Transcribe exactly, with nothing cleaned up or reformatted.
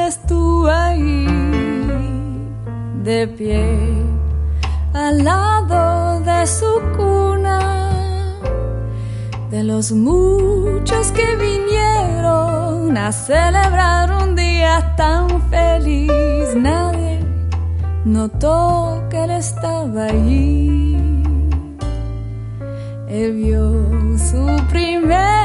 estuvo ahí, de pie, al lado de su cuna, de los muchos que vinieron a celebrar un día tan feliz. Nadie notó que él estaba allí. Él vio su primer